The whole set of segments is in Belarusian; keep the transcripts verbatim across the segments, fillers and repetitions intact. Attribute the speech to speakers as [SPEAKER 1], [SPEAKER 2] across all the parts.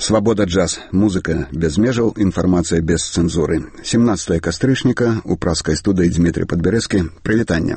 [SPEAKER 1] Свабода джаз. Музыка без межаў, інфармацыя без цэнзуры. семнадцатое кастрычніка у праскай студыі Дмітрий Падбярэцкі. Прывітанне.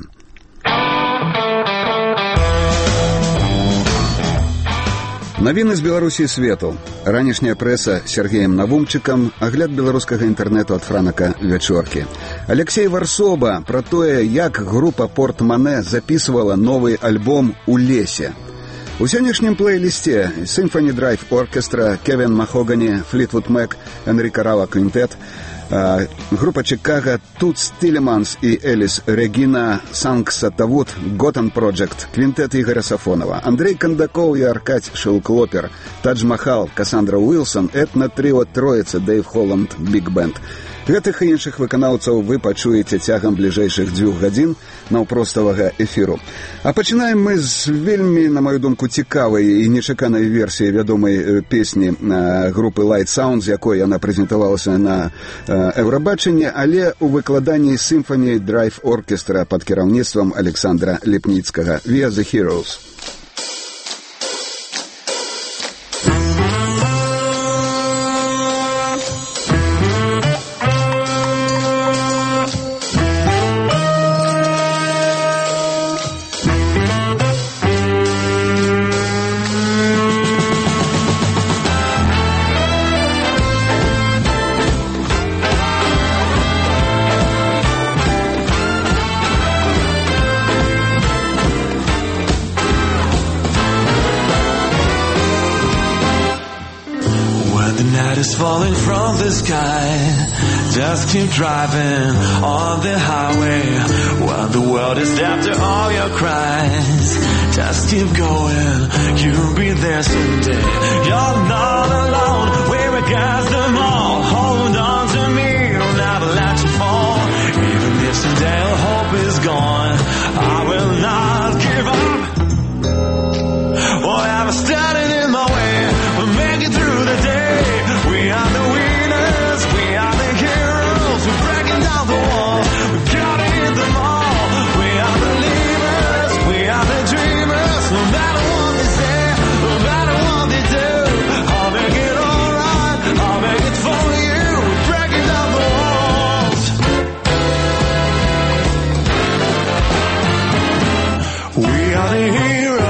[SPEAKER 1] Навіны з Беларусі і свету. Ранішняя прэса Сергеем Навумчыкам, агляд беларускага інтэрнэту ад Франака Вячоркі. Алексей Варсоба пра тое, як група Портмане запісвала новы альбом «У лесе». У сённяшнім плейлісце Symphony Drive Orchestra, Кевин Махогані, Флітвуд Мэк, Энрика Рава Квінтет, група Чикаго, Тутс Тилеманс і Эліс Регіна, Санкса Тавут, Готан Проджект, Квінтет Ігоря Сафонова, Андрей Кандакоў і Аркадь Шелклопер, Тадж Махал, Кассандра Уилсон, этна-тріо Троіца, Дэйв Холланд, Биг Бенд. Гэтых і іншых выканаўцаў вы пачуеце цягам бліжэйшых дзвюх гадзін наўпроставага эфіру. А пачынаем мы з вельмі, на маю думку, цікавай і нечаканай версіі вядомай песні групы Light Sound, з якой яна прэзентавалася на Еўрабачанні, але ў выкладанні Symphony Drive Orchestra пад кіраўніцтвам Александра Лепніцкага. We are the Heroes.
[SPEAKER 2] Falling from the sky, just keep driving on the highway while the world is after all your cries. Just keep going, you'll be there someday. You're not alone, we're against them all. Hold on to me, I'll never let you fall. Even if someday all hope is gone, I will not give up. Whatever standing in my way, we'll make it through the day. We are the winners, we are the heroes, we're breaking down the walls, we're gotta hit them all. We are the believers, we are the dreamers, no matter what they say, no matter what they do, I'll make it alright, I'll make it for you, we're breaking down the walls. We are the heroes.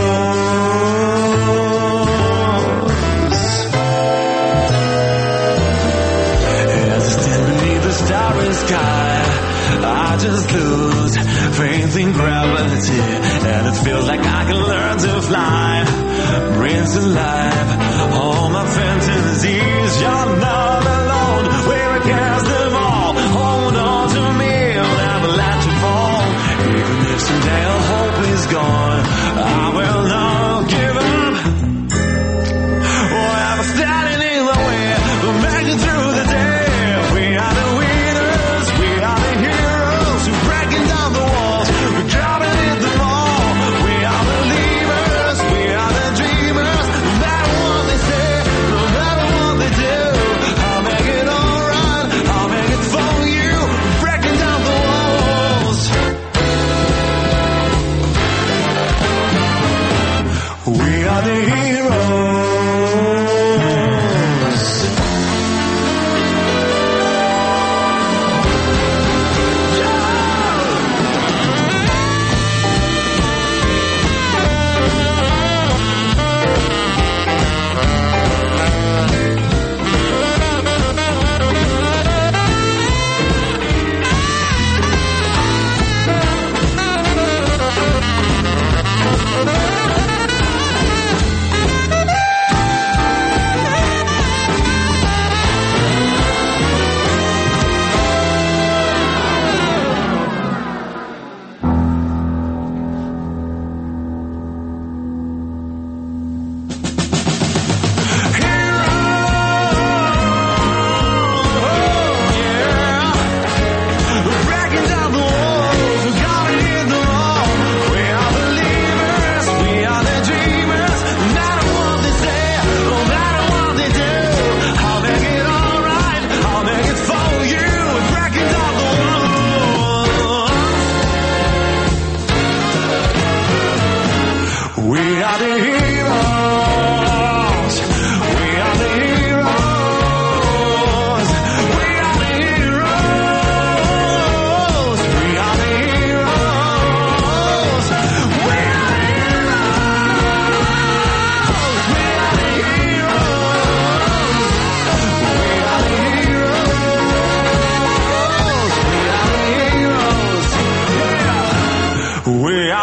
[SPEAKER 2] Sky, I just lose faith in gravity, and it feels like I can learn to fly. Brings to life all my fantasies. You're not alone, we're against them all. Hold on to me, I'll never let you fall. Even if someday all hope is gone, I will not give up. Whatever standing in the way, we'll make it through the day. We are the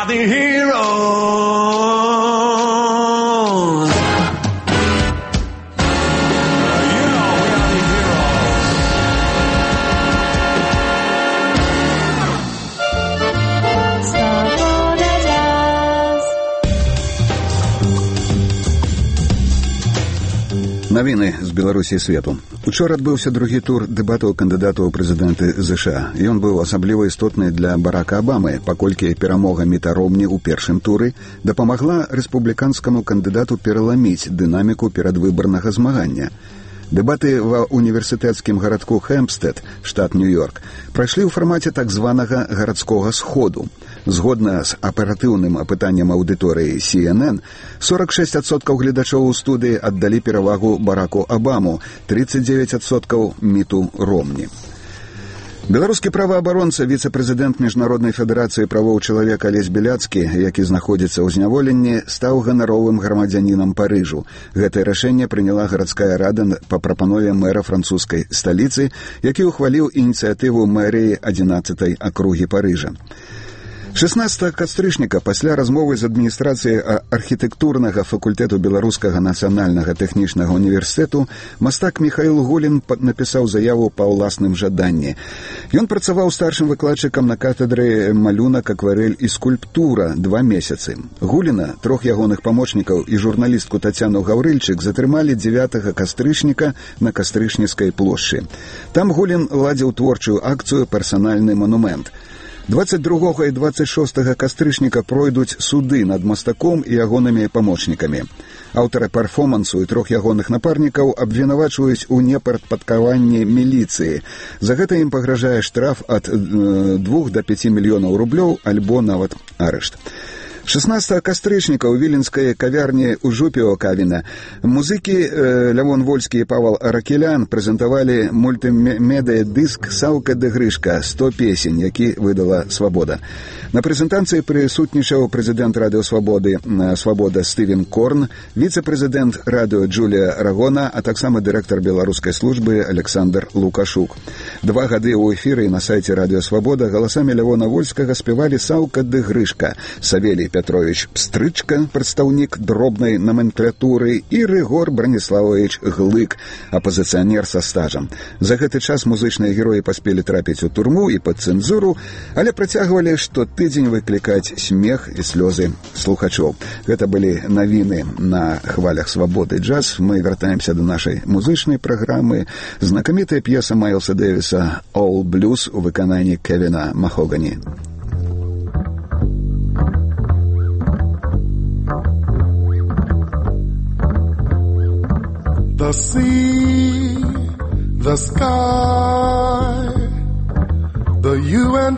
[SPEAKER 2] are the heroes. You know we are the heroes.
[SPEAKER 3] Свобода Джаз.
[SPEAKER 1] Навіны з Беларусі і свету. Учора адбыўся другі тур дэбатаў кандыдатаў у прэзідэнты ЗША. Ён быў асабліва істотны для Барака Абамы, паколькі перамога Міта Ромні ў першым туры дапамагла рэспубліканскаму кандыдату пераламіць дынаміку перадвыбарнага змагання. Дэбаты ва універсітэцкім гарадку Хэмпстэд, штат Нью-Йорк, прайшлі ў фармаце так званага гарадскога сходу. Згодна з аператыўным апытаннем аўдыторыі Си Эн Эн, сорок шесть адсоткаў гледачоў у студыі аддалі перавагу Бараку Абаму, тридцать девять адсоткаў Міту Ромні. Беларускі праваабаронца, віцэ-прэзідэнт Міжнароднай федэрацыі правоў чалавека Алесь Беляцкі, які знаходзіцца ў зняволенні, стаў ганаровым грамадзянінам Парыжу. Гэтае рашэнне прыняла гарадская рада па прапанове мэра французскай сталіцы, які ўхваліў ініцыятыву мэрыі адзінаццатай акругі Парыжа. шаснаццатага кастрычніка пасля размовы з адміністрацыяй архітэктурнага факультэту Беларускага нацыянальнага тэхнічнага універсітэту мастак Михаил Гулін напісаў заяву па ўласным жаданні. Ён працаваў старшым выкладчыкам на кафедры малюнак, акварэль і скульптура два месяцы. Гуліна, трох ягоных памочнікаў і журналістку Тацяну Гаўрыльчык затрымалі дзевятага кастрычніка на Кастрычніцкай плошчы. Там Гулін ладзіў творчую акцыю «Персанальны манумент». двадцать другога і двадцать шостага кастрычніка пройдуць суды над мастаком і ягонымі памочнікамі. Аўтара перформансу і трох ягоных напарнікаў абвінавачваюць у непадпадкаванні міліцыі. За гэта ім пагражае штраф ад э, двух да пяці мільёнаў рублёў альбо нават арышт. шаснаццатага кастрычніка ў віленскай кавярні ў Жупіо Кавіна музыкі э, Лявон Вольскі і Павал Аракелян прэзентавалі мультымедыя-дыск «Саўка де Грышка» сто песень, які выдала «Свабода». На прэзентацыі прысутнічаў прэзідэнт радыё «Свабоды» «Свабода» Стывен Корн, віцэ-прэзідэнт радыё Джулія Рагона, а таксама дырэктар беларускай службы Александр Лукашук. Два гады ў эфіры на сайце радыё «Свабода» галасамі Лявона Вольскага спявалі «Саўка де Грышка», Савелій Петрович Пстрычка, прадстаўнік дробнай номенклатуры, і Рыгор Браніславович Глык, апазіцыянер са стажам. За гэты час музычныя героі паспелі трапіць у турму і пад цэнзуру, але працягвалі штотыдзень выклікаць смех і слёзы слухачоў. Гэта былі навіны на хвалях «Свабоды джаз». Мы вяртаемся да нашай музычнай праграмы. Знакамітая п'еса Майлса Дэвіса «All Blues» у выкананні Кевіна Махогані.
[SPEAKER 4] The sea, the sky, the you and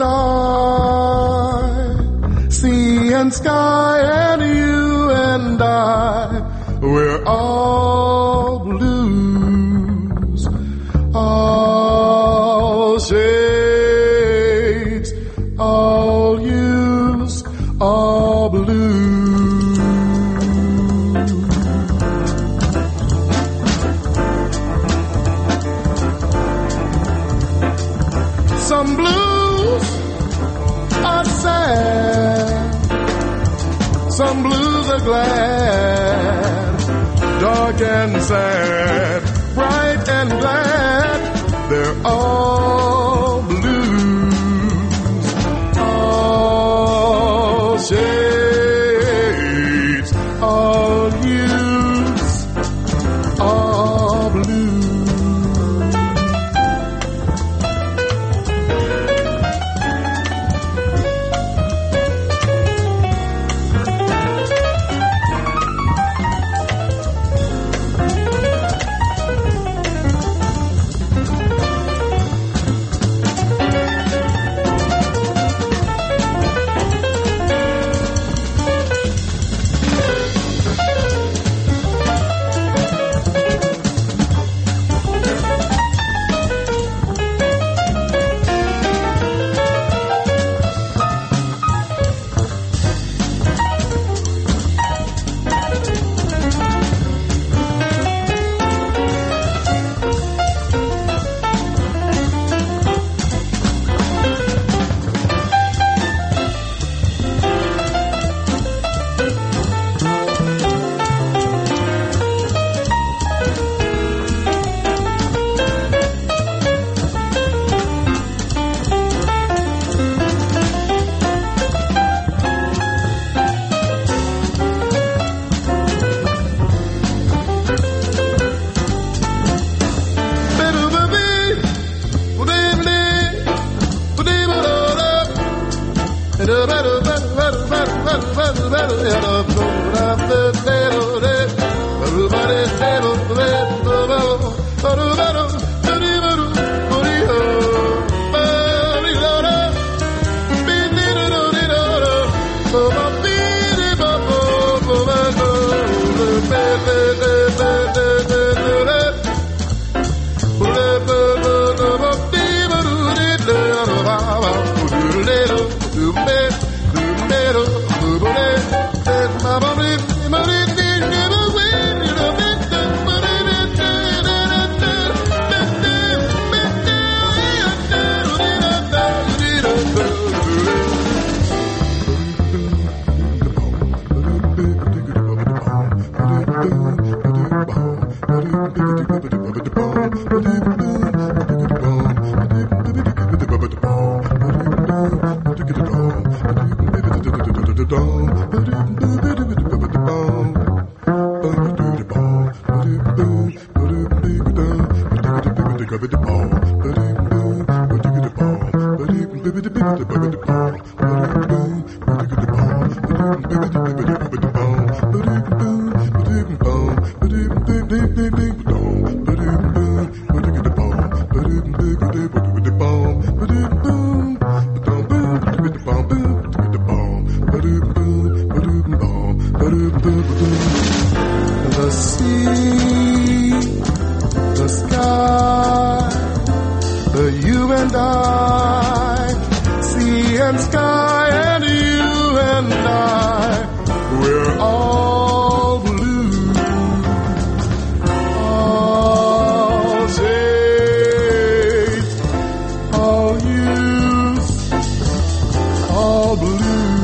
[SPEAKER 4] I, sea and sky and you and I, we're all blues, all shades, all hues, all blues. Some blues are sad, some blues are glad, dark and sad, bright and glad, they're all blues, all shades, all hues, all blues. The sea, the sky, the you and I, sea and sky and you and I, we're all blue, all safe, all used, all blue.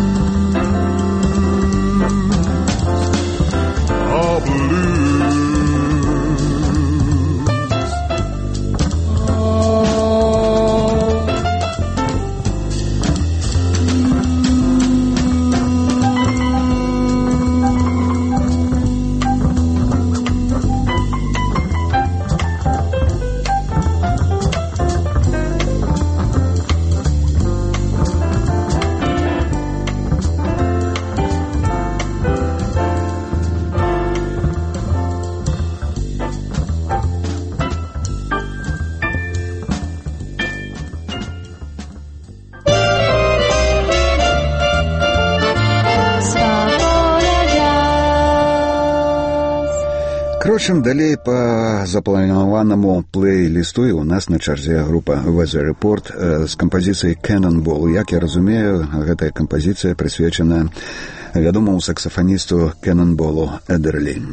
[SPEAKER 1] Крочым далей па запланаванаму плейлісту, і у нас на чарзе група Weather Report з кампазіцыяй Cannonball. Як я разумею, гэтая кампазіцыя прысвечана вядомаму саксафаністу Cannonballу Эдерлі.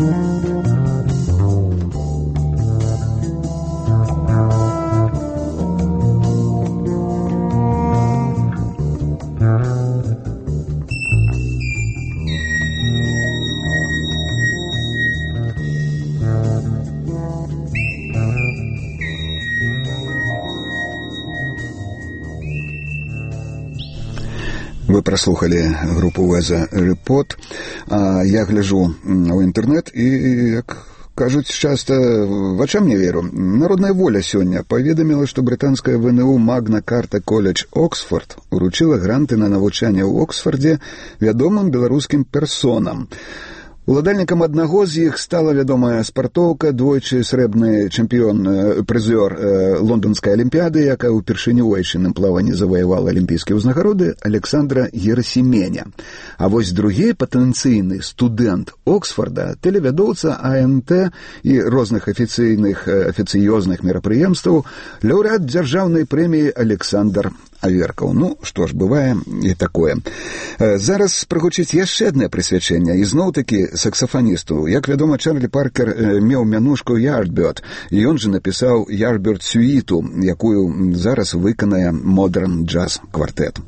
[SPEAKER 1] Вы праслухалі групу Уэза Репот. А я гляжу ў інтэрнэт і, як кажуць часта, вачам не веру. Народная воля сёння паведаміла, што брытанская ВНУ Магна Карта Колледж Оксфорд уручыла гранты на навучанне ў Оксфордзе вядомым беларускім персонам. Уладальнікам аднаго з іх стала вядомая спартоўка, двойчы срэбны чэмпіён, прызёр лонданскай алімпіяды, якая ўпершыню ў айчынным плаванні заваявала алімпійскія ўзнагароды, Александра Герасіменя. А вось другі патэнцыйны студэнт Оксфорда, тэлевядоўца А Н Т і розных афіцыйных афіцыёзных мерапрыемстваў, лаўрэат дзяржаўнай прэміі Александр Аверкаў. Ну, што ж, бывае і такое. Зараз прагучыць яшчэ аднае прысвячэнне, і зноў-такі саксафаністу. Як вядома, Чарлі Паркер меў мянушку Yardbird, і ён жа напісаў Yardbird сюіту, якую зараз выканае Modern Jazz квартэт.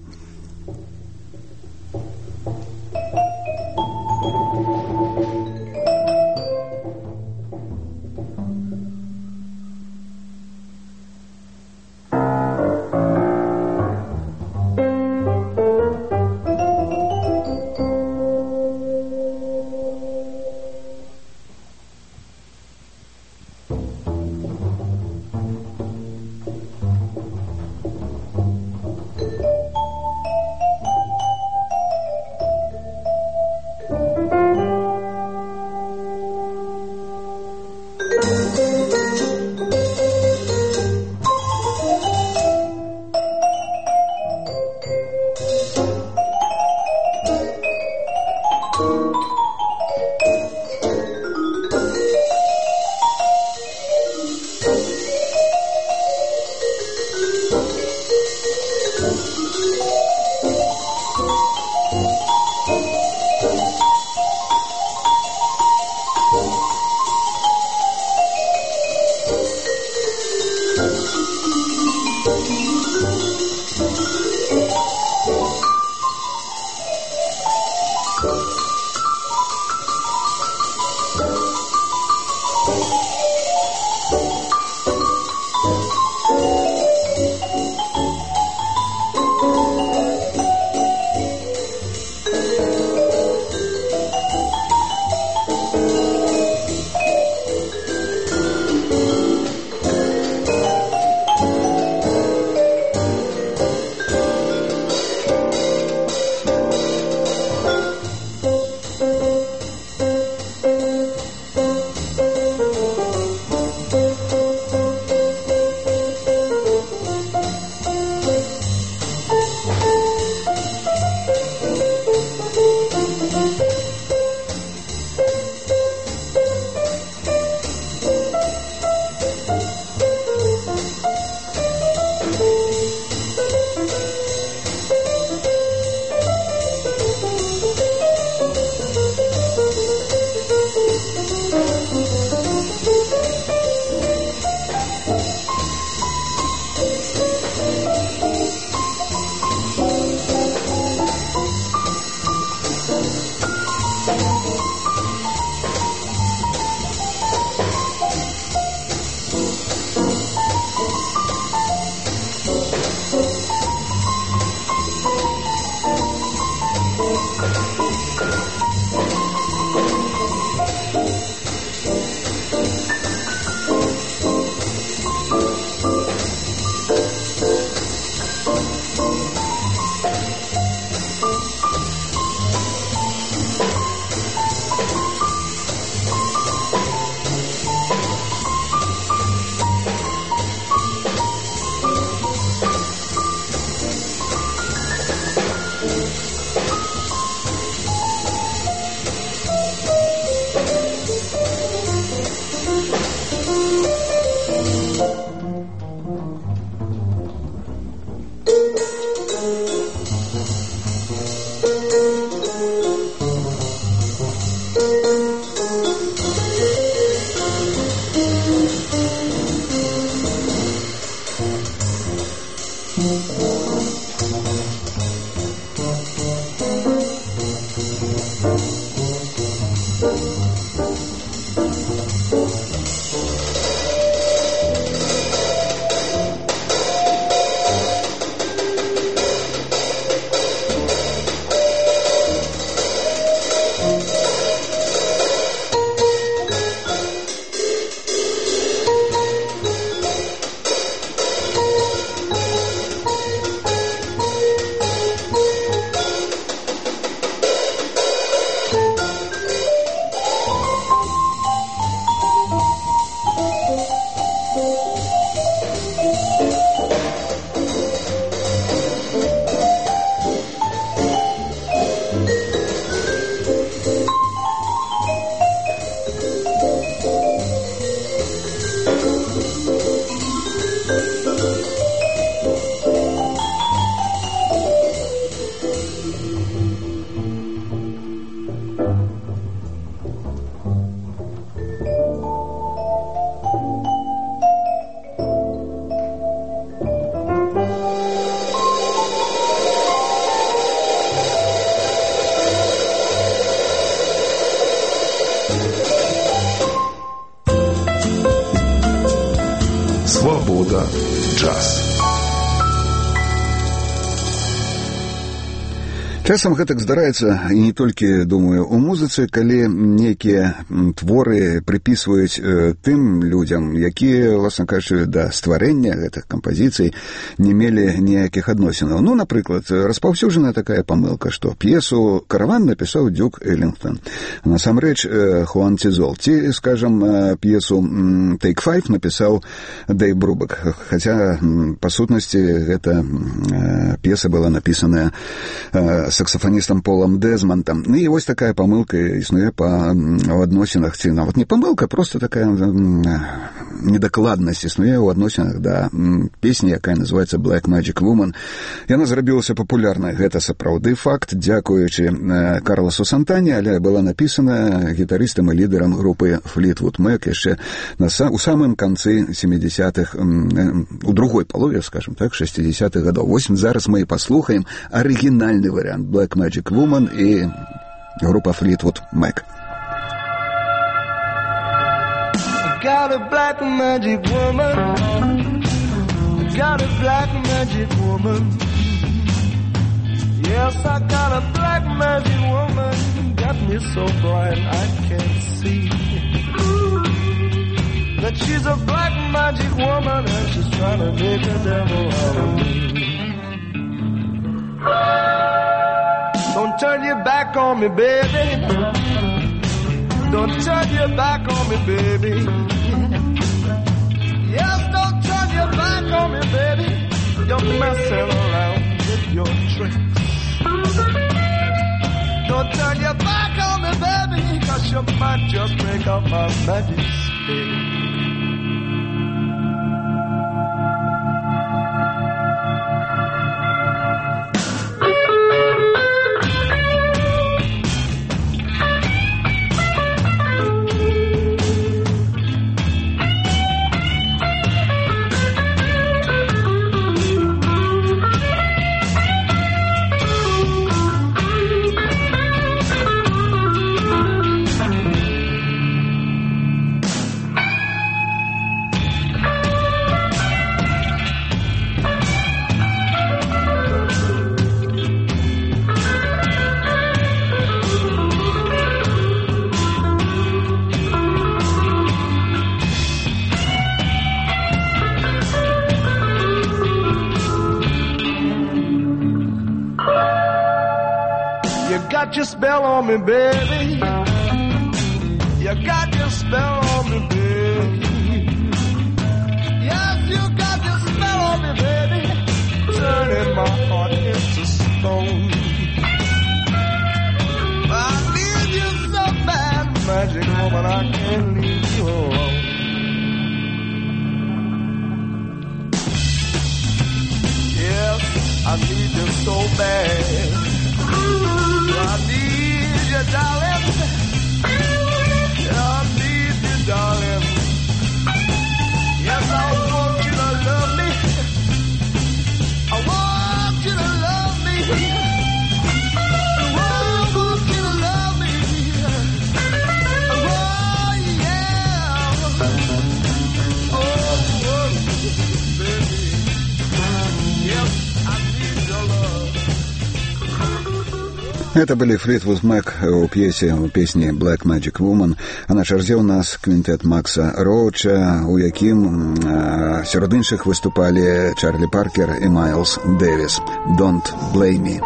[SPEAKER 5] Свобода джаз.
[SPEAKER 1] Часам гэтак здараецца, і не толькі, думаю, у музыцы, калі нейкія творы прыпісваюць э, тым людзям, якія, власна кажучы, да стварэння гэтых кампазіцый не мелі ніякіх адносінаў. Ну, напрыклад, распаўсюджаная такая памылка, што п'есу «Караван» напісаў Дюк Эллінгтон. Насамрэч, э, Хуан Цізол. Ці, скажам, э, п'есу «Take Five» напісаў Дэйв Брубак. Хаця, па сутнасці, гэта э, п'еса была напісаная э, саксафоністам Полам Дэзмантам. Ну і вось такая памылка існуе па адносінах, ці нават не памылка, просто такая недакладнасць існуе ў адносінах да песні, якая называецца Black Magic Woman. Яна зрабілася папулярнай. Гэта сапраўды факт, дзякуючы Карласу Сантане, але была напісана гітарыстам і лідарам групы Fleetwood Mac яшчэ на у самым канцы сямідзесятых, у другой палове, скажем так, шэсцідзесятых гадоў. Вось зараз мы і паслухаем арыгінальны варыянт Black Magic Woman і група Fleetwood Mac.
[SPEAKER 6] Got a black magic woman, got a black magic woman. Yes, I got a black magic woman, got me so blind I can't see that she's a black magic woman and she's trying to make a devil out of me. Don't turn your back on me, baby. Don't turn your back on me, baby. Yes, don't turn your back on me, baby. You're messing around with your tricks. Don't turn your back on me, baby, 'cause you might just break up my magic spell. Got your spell on me, baby. You got your spell on me, baby. Yes, you got your spell on me, baby. Turning my heart into stone. I need you so bad, magic woman, I can't leave you alone. Yes, I need you so bad. I need you, darling. I need you, darling. Yes, I want you to love me. I want you to love me. I want you to love me.
[SPEAKER 1] Это были Fleetwood Mac у п'есе, у песні «Black Magic Woman». А на чарзе у нас квінтэт Макса Роуча, у якім а, сярод іншых выступалі Чарлі Паркер і Майлз Дэвіс. «Don't Blame Me».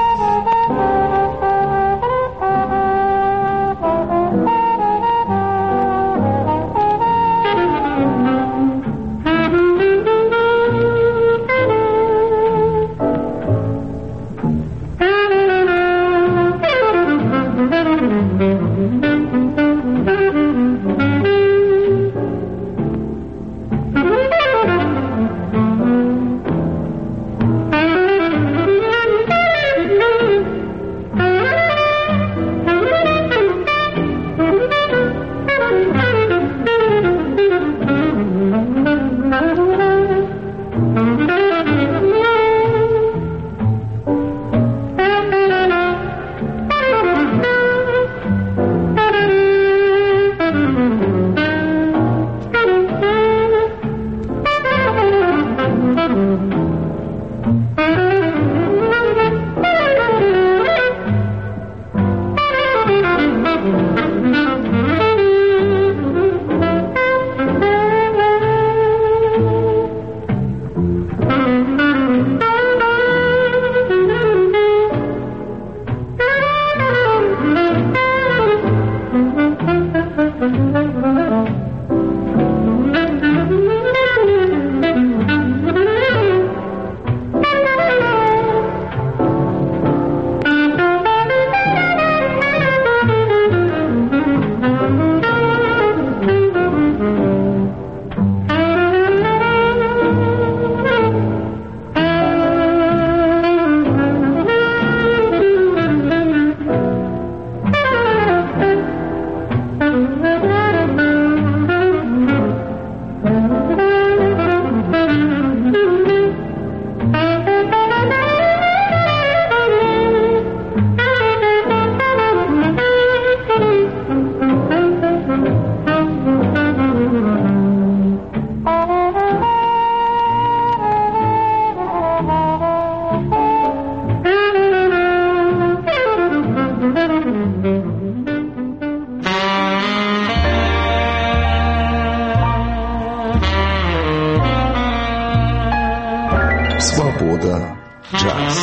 [SPEAKER 5] Свобода джаз.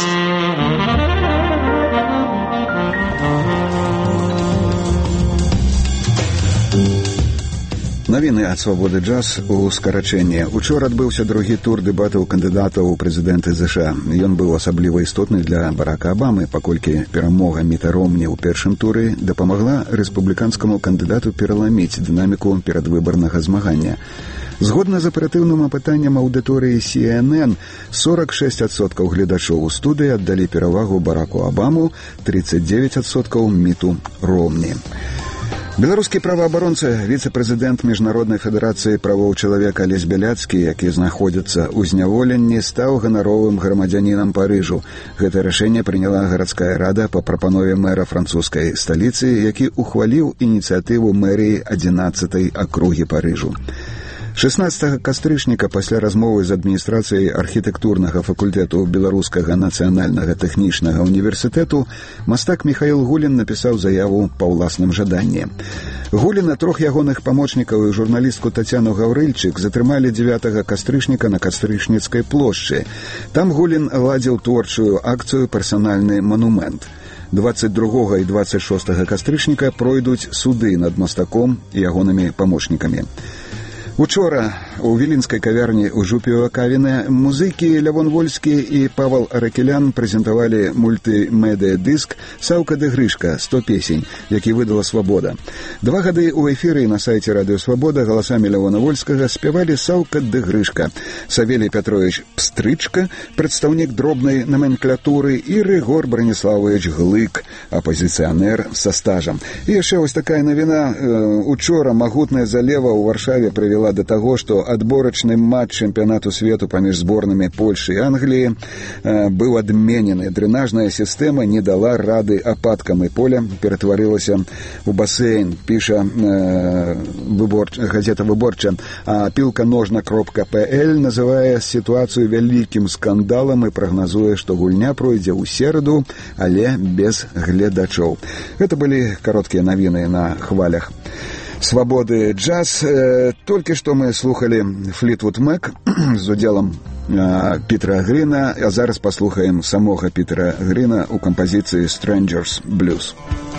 [SPEAKER 1] Навіны ад «Свабоды джаз» у скарачэнні. Учора адбыўся другі тур дэбатаў кандыдатаў у прэзідэнты ЗША. Ён быў асабліва істотны для Барака Абамы, паколькі перамога Міта Ромні ў першым туры дапамагла рэспубліканскаму кандыдату пераламіць дынаміку перадвыбарнага змагання. Згодна з аператыўным апытаннем аўдыторыі Си Эн Эн, сорок шесть адсоткаў гледачоў у студыі аддалі перавагу Бараку Абаму, тридцать девять адсоткаў Міту Ромні. Беларускі праваабаронца, віцэ-прэзідэнт Міжнароднай федэрацыі правоў чалавека Алесь Бяляцкі, які знаходзіцца ў зняволенні, стаў ганаровым грамадзянінам Парыжу. Гэта рашэнне прыняла гарадская рада па прапанове мэра французскай сталіцы, які ухваліў ініцыятыву мэрыі адзінаццатай акругі Парыжу. шаснаццатага кастрычніка пасля размовы з адміністрацыяй архітэктурнага факультэту Беларускага нацыянальнага тэхнічнага універсітэту мастак Міхаіл Гулін напісаў заяву па ўласным жаданні. Гуліна, трох ягоных памочнікаў і журналістку Тацяну Гаўрыльчык затрымалі дзевятага кастрычніка на Кастрычніцкай плошчы. Там Гулін ладзіў творчую акцыю «Персанальны манумент». двадцать другога і двадцать шостага кастрычніка пройдуць суды над мастаком і ягонымі памочнікамі. Учора у віленскай кавярні ў Жупіева Кавіна музыкі Лявон Вольскі і Павал Аракелян прэзентавалі мультымедыя-дыск «Саўка ды Грышка. сто песень», які выдала «Свабода». Два гады ў эфіры на сайце «Радыё Свабода» галасамі Лявона Вольскага спявалі «Саўка ды Грышка», Савелій Пятрович Пстрычка, прадстаўнік дробнай наменклатуры, і Рыгор Браніславович Глык, апазіцыянер са стажам. І яшчэ вось такая навіна. Учора магутная залева ў Варшаве прывяла да таго, што што адборачны матч чэмпіянату свету паміж зборнымі Польшы і Англіі быў адменены. Дрэнажная сістэма не дала рады ападкам, і поле ператварылася ў басейн, піша э, выбор, газета «Выборча». А пілка ножна кропка пэ эл называе сітуацыю вялікім скандалам і прагназуе, што гульня пройдзе ў сераду, але без гледачоў. Гэта былі кароткія навіны на хвалях свабоды джаз. Толькі што мы слухали Флітвуд Мэк з удзелам Пітера Гріна, а зараз паслухаем самога Пітера Гріна ў кампазіцыі «Strangers Blues».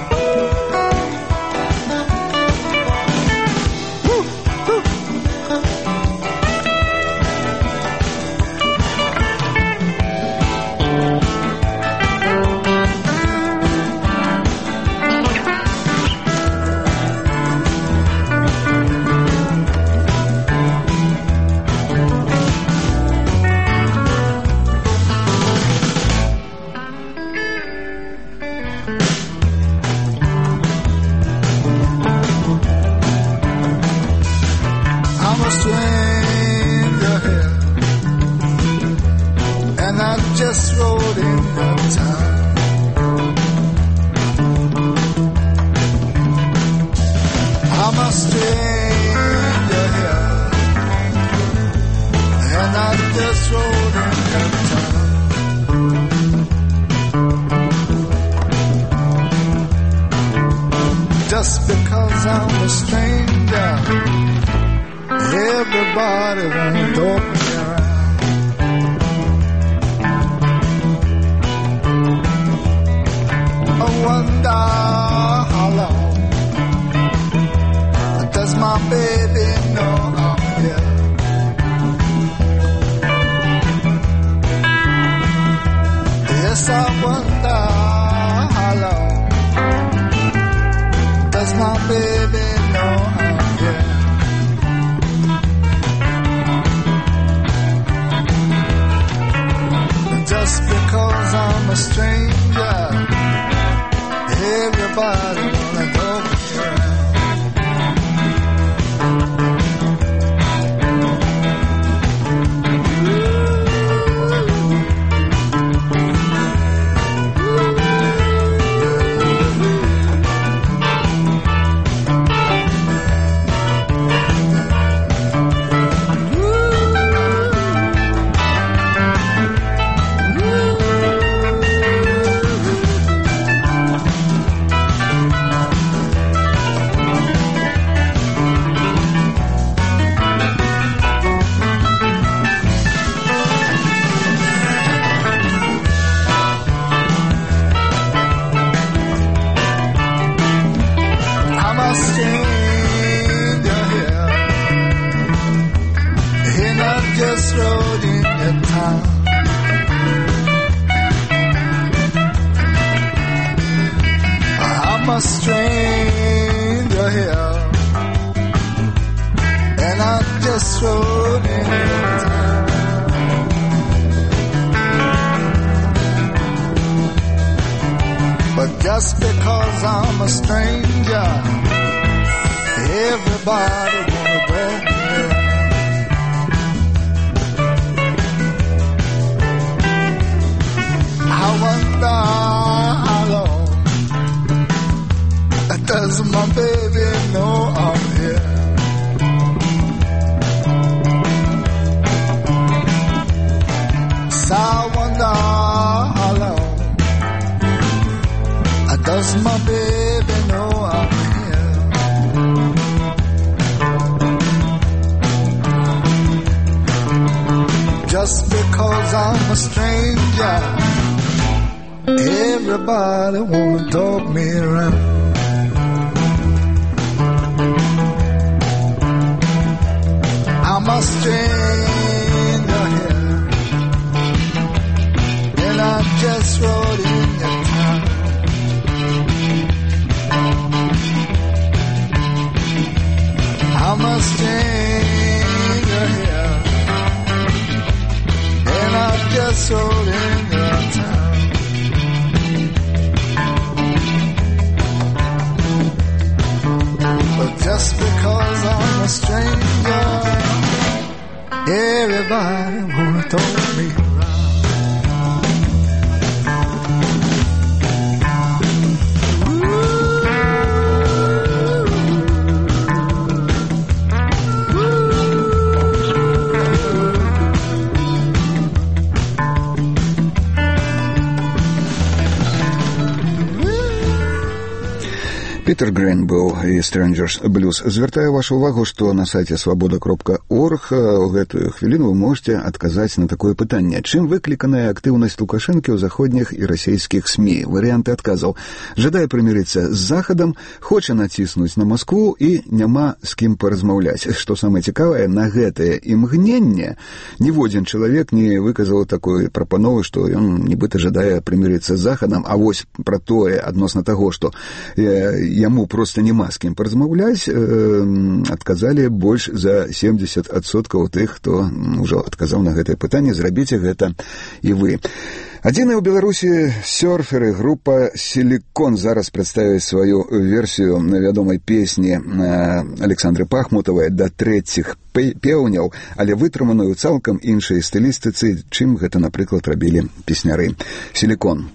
[SPEAKER 4] Just because I'm a stranger, everybody wanna talk me around. I wonder how long does my baby know I'm here? Yes, I wonder how long does my baby know I'm here? Just because I'm a stranger, everybody wanna go around. I'm a stranger here, and I just rode in town. But just because I'm a stranger, everybody wanna go here. I wonder how long does my baby know I'm here? So I wonder how long does my baby know I'm here? Just because I'm a stranger, everybody wanna talk me around. I'm a stranger here, and I just rode in your town. I'm a stranger here, and I just rode in your town. But just because I'm a stranger, Everybody wanna throw me around.
[SPEAKER 1] Пітер Грин быў і Strangers Blues. Звяртаю вашу увагу, што на сайце свабода кропка орг у гэтую хвіліну вы можете адказаць на такое пытанне. Чым выкліканая актыўнасць Лукашэнкі ў заходніх і расійскіх СМІ? Варыянты адказаў: жадае прымірыцца з Захадам, хоча націснуць на Маскву і няма з кім паразмаўляць. Што самае цікавае, на гэтае імгненне ніводзін чалавек не выказаў такой прапановы, што ён нібыта жадае прымірыцца з Захадам, а вось пра тое адносна таго, што э, яму проста няма з кім паразмаўляць, э, адказалі больш за семьдесят адсоткаў тых, хто ўжо адказаў на гэтае пытанне. Зрабіце гэта і вы. Адзіная ў Беларусі сёрферы група «Силикон» зараз прадставіць сваю версію на вядомай песні Александры Пахмутавай «Да трэціх пеўняў», але вытрыманую цалкам іншай стылістыцы, чым гэта, напрыклад, рабілі песняры. «Силикон».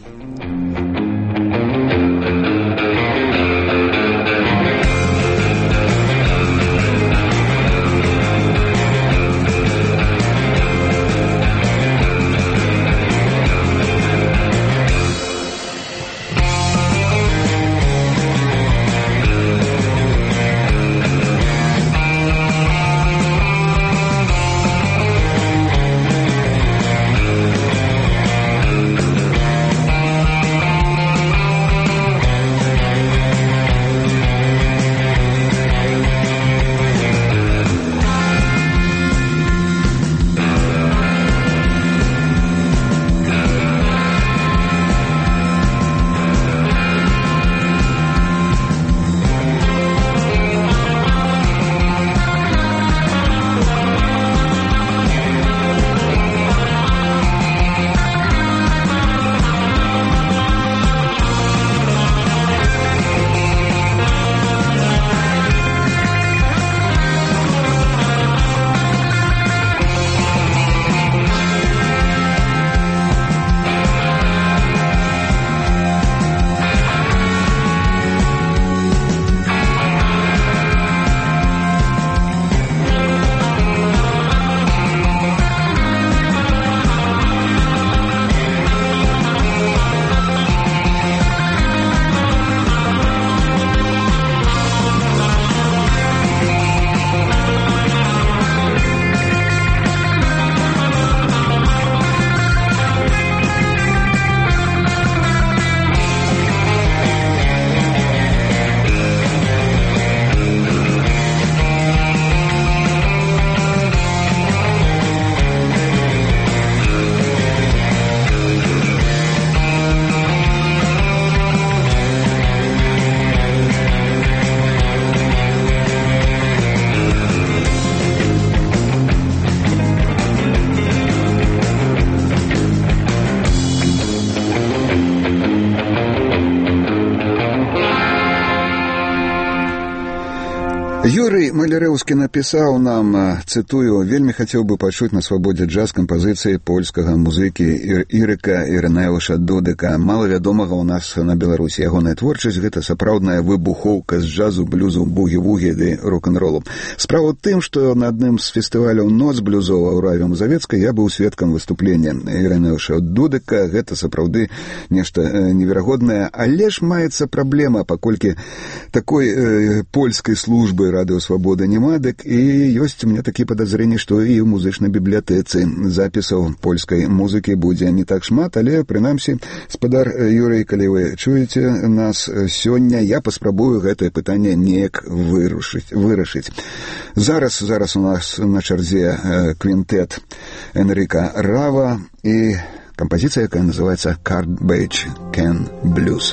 [SPEAKER 1] Юрый Малярэўскі напісаў нам, цытую: «Вельмі хацеў бы пачуць на свабодзе джаз кампазіцыі польскага музыкі Ірыка Ірынэўша Дудыка. Мала вядомага ў нас на Беларусі. Ягоная творчасць — гэта сапраўдная выбухоўка з джазу, блюзу, бугі-вугі ды рок-н-ролу. Справа ў тым, што на адным з фестываляў «Ноц блюзова» ў Раве Мазавецкай я быў сведкам выступлення Ірынэўша Дудыка. Гэта сапраўды нешта неверагоднае, але ж маецца праблема, паколькі такой э, польскай службы радыё «Свабода» няма, дык і ёсць у мяне такія падазрэнні, што і ў музычнай бібліятэцы запісаў польскай музыкі будзе не так шмат, але, прынамсі, спадар Юрый, калі вы чуеце нас сёння, я паспрабую гэтае пытанне неяк вырашыць. вырашыць. Зараз, зараз у нас на чарзе квінтэт Энрика Рава і кампазіцыя, якая называецца «Garbage Can Blues».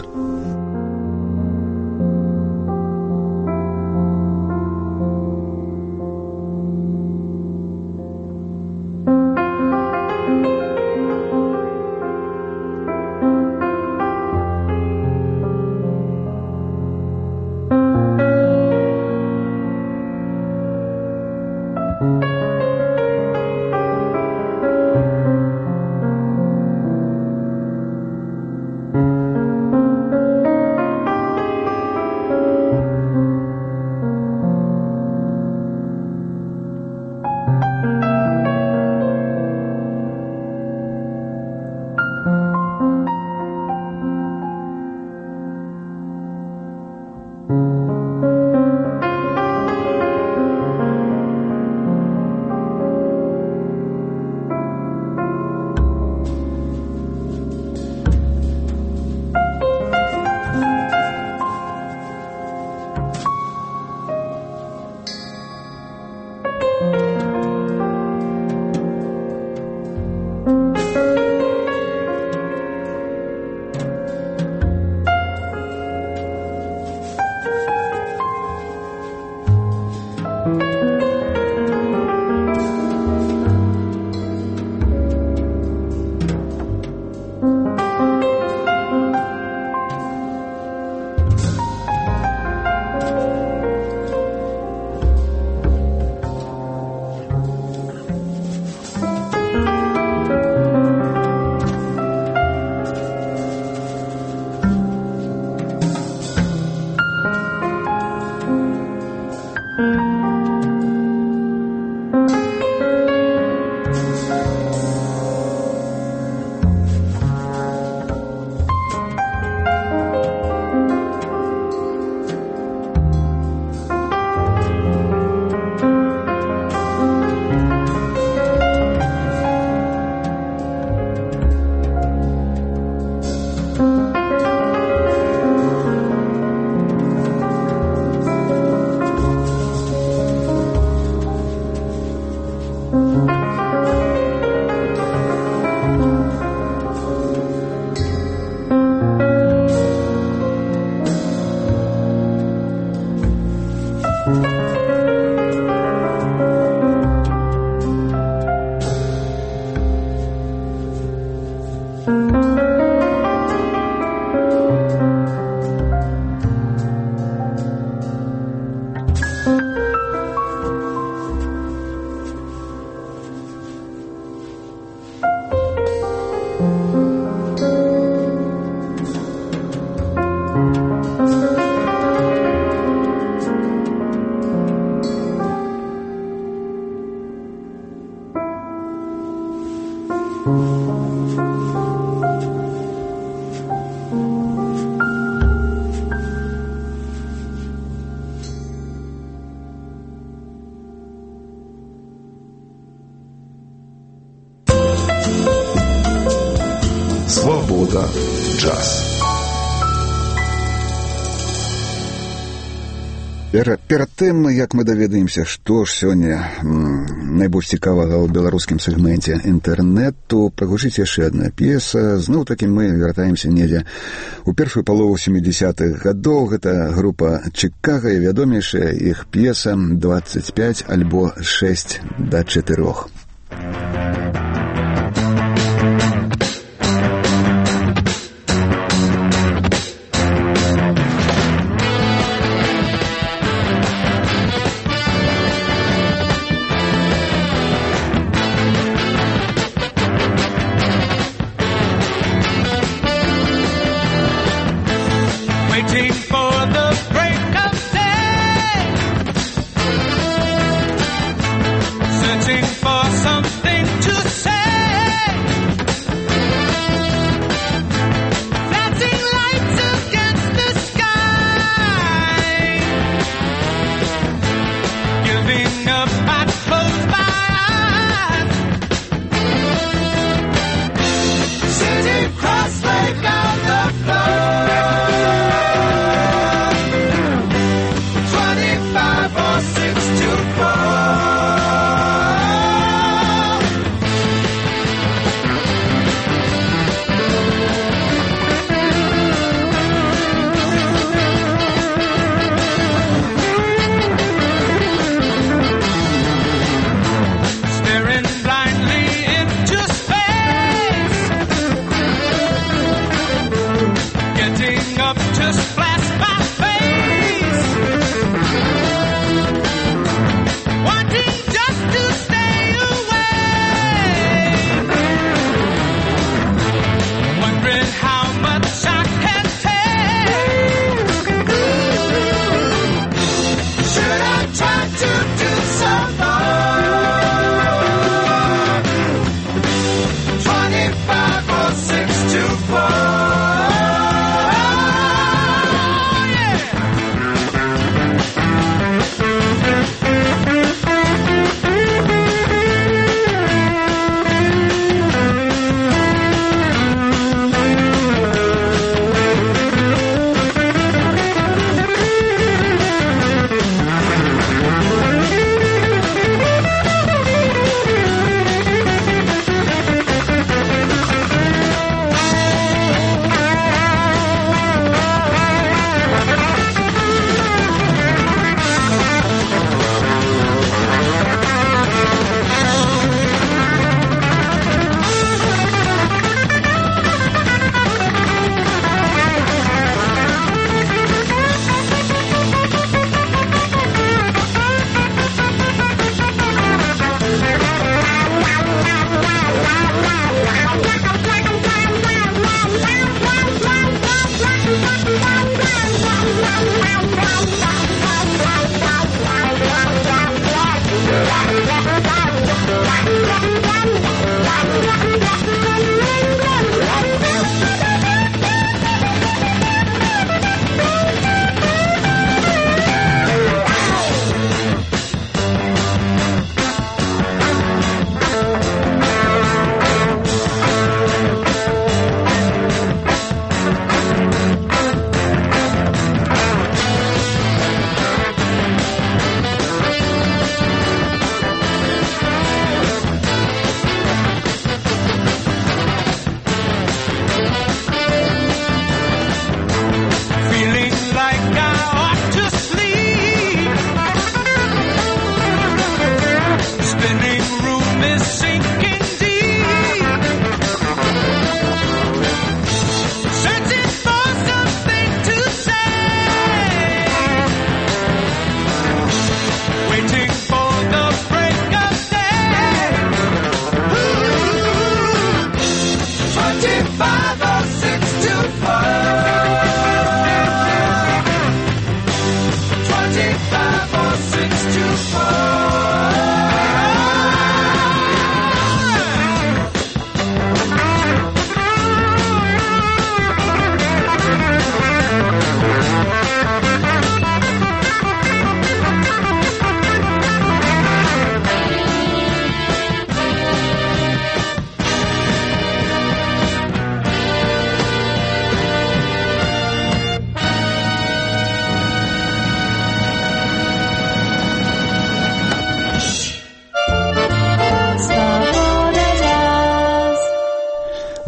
[SPEAKER 3] Thank you.
[SPEAKER 5] Свобода джаз.
[SPEAKER 1] Перад тым, як мы даведаемся, што ж сёння найбольш цікавага ў беларускім сегменце інтэрнэту, прагучыць яшчэ адна п'еса. Зноў такі мы вяртаемся недзе у першую палову сямідзясятых гадоў. Гэта група Чикаго і вядомейшая іх п'еса двадцать пять альбо шесть до четырёх.
[SPEAKER 6] Up, just blast my face.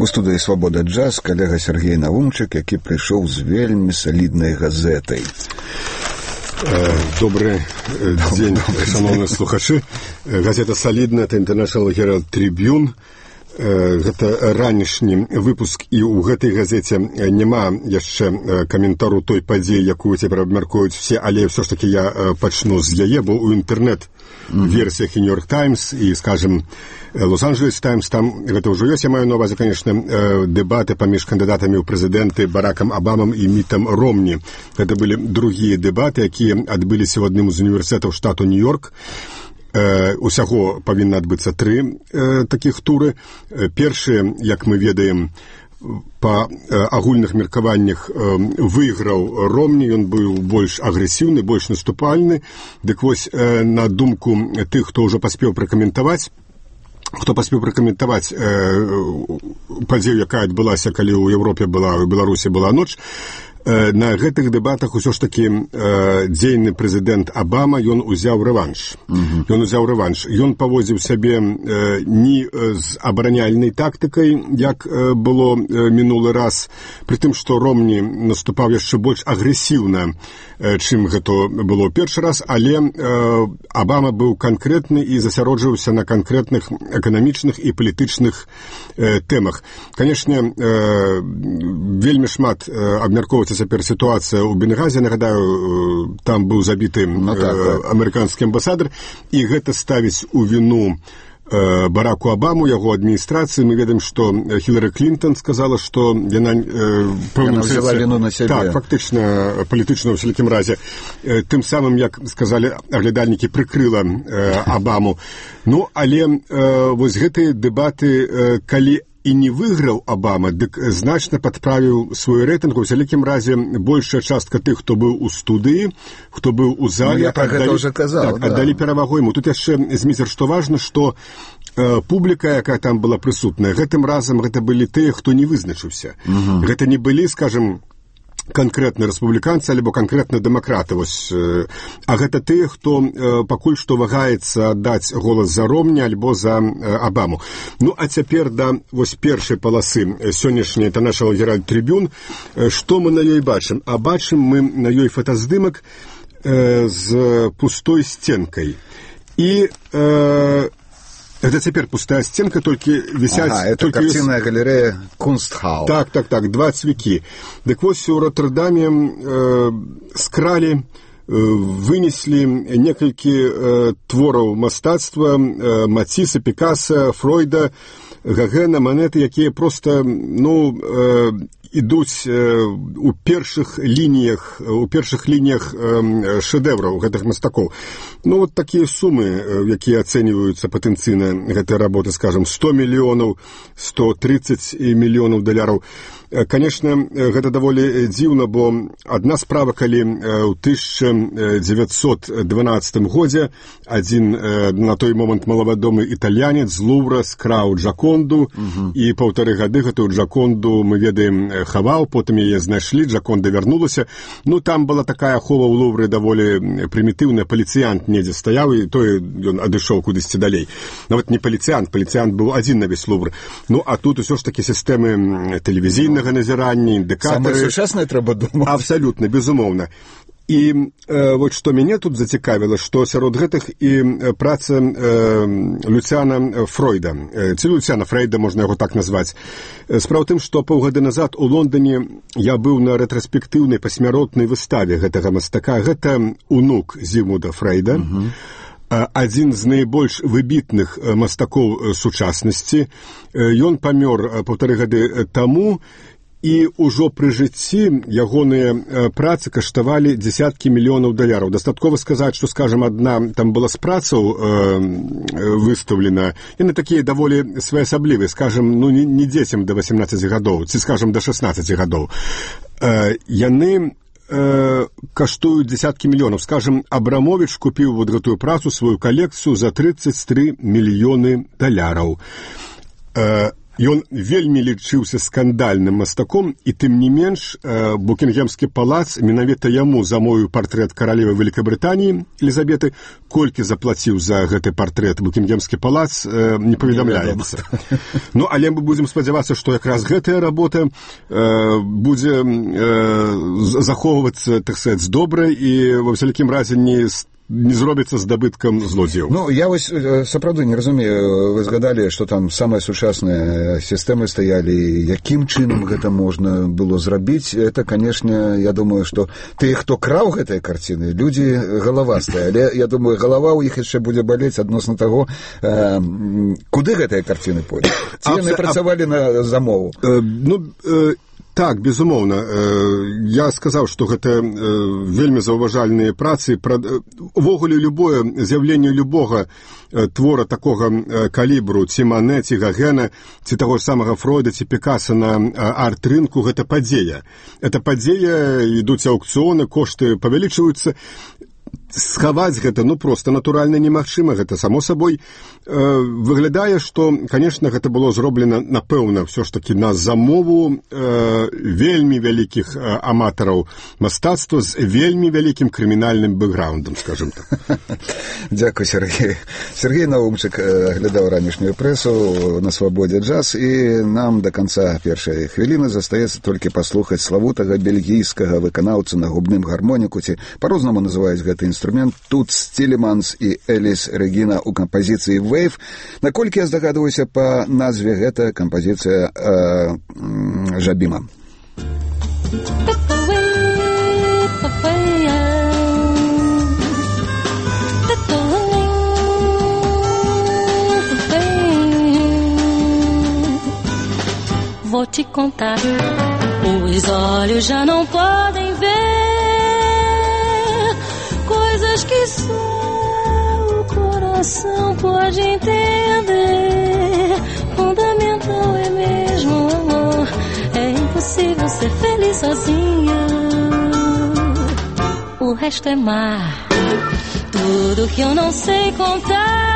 [SPEAKER 1] студыі «Свабода джаз» калега Сергей Навумчык, які прыйшоў з вельмі саліднай газетай.
[SPEAKER 7] Добрый день, шановные слухачы. Газета «Солидная», это International Herald Tribune. Гэта ранішні выпуск, і ў гэтай газеце няма яшчэ каментару той падзеі, якую цяпер абмяркуюць все, але ўсё ж такі я пачну з яе, бо ў інтэрнэт-версіях і «Нью-Йорк Таймс», і, скажем, «Лос-Анджелес Таймс», там гэта ўжо ёсць, я маю на увазе, конечно, дэбаты паміж кандыдатамі ў прэзідэнты Баракам Абамам і Мітам Ромні. Гэта былі другія дэбаты, якія адбыліся ў адным з універсітэтаў штату Нью-Йорк. Э, усяго павінна адбыцца тры э, такіх туры. Э, першы, як мы ведаем, па э, агульных меркаваннях э, выйграў Ромні, ён быў больш агрэсіўны, больш наступальны. Дык вось, э, на думку тых, хто ўжо паспеў пракаментаваць, хто паспеў пракаментаваць э, падзею, якая адбылася, калі ў Еўропе была, у Беларусі была ноч, на гэтых дэбатах усё ж такі э, дзейны прэзідэнт Абама, ён узяў рэванш. Mm-hmm. Ён узяў рэванш. Ён паводзіў сябе э, не з абараняльнай тактыкай, як э, было э, мінулы раз, пры тым, што Ромні наступаў яшчэ больш агрэсіўна, э, чым гэта было першы раз, але э, Абама быў канкрэтны і засяроджваўся на канкрэтных эканамічных і палітычных э, тэмах. Канешне, э, вельмі шмат э, абмяркоўваецца цяпер сітуацыя ў Бенгазе, нагадаю, там быў забіты ну, так, так. амерыканскі амбасадар, і гэта ставіць у віну э, Бараку Абаму, яго адміністрацыі. Мы ведаем, што Хілары Клінтон сказала, што яна, э,
[SPEAKER 1] яна взяла віну на сябе.
[SPEAKER 7] Так, фактычна, палітычна ў усялякім разе. Э, тым самым, як сказалі аглядальнікі, прыкрыла э, Абаму. Ну, але э, вось гэтыя дэбаты, э, калі і не выйграў Абама, дык значна падправіў свой рэйтынг. У всялякім разе большая частка тых, хто быў у студыі, хто быў у зале,
[SPEAKER 1] ну, аддалі, казал,
[SPEAKER 7] так, да. аддалі перавагу яму. Тут яшчэ зміцер, што важна, што э, публіка, якая там была прысутная, гэтым разам гэта былі тыя, хто не вызначыўся. Угу. Гэта не былі, скажем, канкрэтна рэспубліканцы альбо канкрэтна дэмакраты, вось, э, а гэта тыя, хто э, пакуль што вагаецца аддаць голас за Ромні альбо за э, Абаму. Ну, а цяпер да вось першай паласы сённяшняй International Herald Tribune. Э, што мы на ёй бачым? А бачым мы на ёй фотаздымак э, з пустой сценкай. І э, гэта цяпер пустая сценка, толькі вісяць...
[SPEAKER 1] Ага, это карцінная галерэя Кунстхау.
[SPEAKER 7] Так, так, так, два цвікі. Дык вось у Роттердаме э, скралі, э, вынеслі некалькі э, твораў мастацтва, э, Мацісса, Пікаса, Фройда, Гагена, Манеты, якія проста, ну... Э, ідуць э, у першых лініях, у першых лініях э, шэдэўраў гэтых мастакоў. Ну, вот такія сумы, э, якія ацэньваюцца патэнцыйна гэтай работы, скажем, сто мільёнаў, сто тридцать мільёнаў даляраў. Конечно, гэта даволі дзіўна, бо адна справа, калі ў тысяча дзевяцьсот дванаццатым годзе адзін на той момант маладомы італьянец з Лувра скраў Джаконду, угу. і паўтары гады гэтую Джаконду, мы ведаем, хаваў, потым яе знайшлі, Джаконда вярнулася. Ну, там была такая ахова ў Лувры даволі прымітыўная, паліцыянт недзе стаяў, і той ён адышоў кудысьці далей. Нават не паліцыянт, паліцыянт быў адзін на весь Лувр. Ну, а тут усё ж такі сістэмы тэлевізійнага назірання, індыкатары.
[SPEAKER 1] Самае сучаснае трэба думаць.
[SPEAKER 7] Абсалютна, безумоўна. І э, вот што мяне тут зацікавіла, што сярод гэтых і праца э, Люцяна Фройда, э, ці Люцяна Фрейда, можна яго так назваць. Справа тым, што паўгады назад у Лондоне я быў на рэтраспектыўнай пасмяротнай выставе гэтага мастака. Гэта унук Зігмунда Фрейда. Угу. Адзін з найбольш выбітных мастакоў сучаснасці. Ён памёр паўтары гады таму, і ўжо пры жыцці ягоныя працы каштавалі дзесяткі мільёнаў даляраў. Дастаткова сказаць, што, скажем, адна там была з працаў э, выстаўлена, яны такія даволі своеасаблівыя, скажем, ну, не, не дзецям да васемнаццаці гадоў, ці, скажем, да шаснаццаці гадоў. Э, яны каштуюць дзесяткі мільёнаў. Скажем, Абрамовіч купіў вот гэтую працу, сваю калекцыю за тридцать три мільёны даляраў. Ён вельмі лічыўся скандальным мастаком, і тым не менш Букінгемскі палац менавіта яму замовіў партрэт каралевы Великабрытаніі Елізабеты. Колькі заплаціў за гэты партрэт Букінгемскі палац, не паведамляецца. Ну, але мы будзем спадзявацца, што якраз гэтая работа будзе захоўвацца, так сказаць, добра і ва ўсялякім разе не не зробіцца здабыткам злодзеяў.
[SPEAKER 1] Ну, я вось сапраўды не разумею, вы згадалі, што там самыя сучасныя сістэмы стаялі, якім чынам гэта можна было зрабіць. Это, канешне, я думаю, што тыя, хто краў гэтыя карціны, людзі галавастыя, але я думаю, галава ў іх яшчэ будзе балець адносна таго, э, куды гэтыя карціны пойдуць. Ці яны працавалі на замову?
[SPEAKER 7] Э, ну, э, Так, безумоўна. Я сказаў, што гэта вельмі заўважальныя працы. Увогуле, любое з'яўленне любога твора такога калібру, ці Мане, ці Гагена, ці таго ж самага Фройда, ці Пікаса на арт-рынку, гэта падзея. Это падзея, ідуць аўкцыёны, кошты павялічваюцца. Схаваць гэта, ну, проста натуральна немагчыма. Гэта, само сабой, э, выглядае, што, канешне, гэта было зроблена, напэўна, ўсё ж такі на замову э, вельмі вялікіх э, аматараў мастацтва з вельмі вялікім крымінальным бэкграундам, скажем так.
[SPEAKER 1] Дзякуй, Сергей. Сергей Навумчык глядаў ранішнюю прэсу на Свабодзе джаз, і нам да канца першай хвіліны застаецца толькі паслухаць славутага бельгійскага выканаўцу на губным гармоніку, ці па-рознаму называюць гэты інструмент, Туц Тилеманс і Эліс Регіна ў кампазіцыі «Wave». Наколькі я здагадваюся, па назве гэта кампазіцыя э, «Жабіма».
[SPEAKER 3] Vou te contar, os olhos já não podem ver coisas que só o coração pode entender. Fundamental é mesmo amor, é impossível ser feliz sozinho. O resto é mar, tudo que eu não sei contar.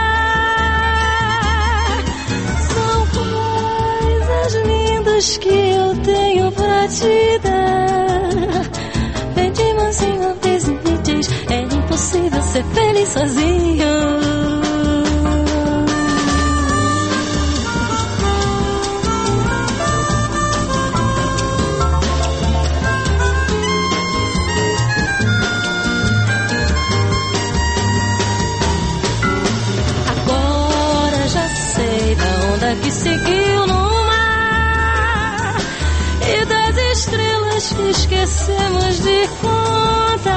[SPEAKER 3] Que eu tenho pra te dar. Vem de mansinho, avisa e me diz, é impossível ser feliz sozinho. Agora já sei da onda que seguiu no que esquecemos de contar.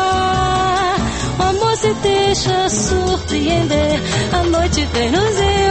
[SPEAKER 3] O amor se deixa surpreender, a noite vem nos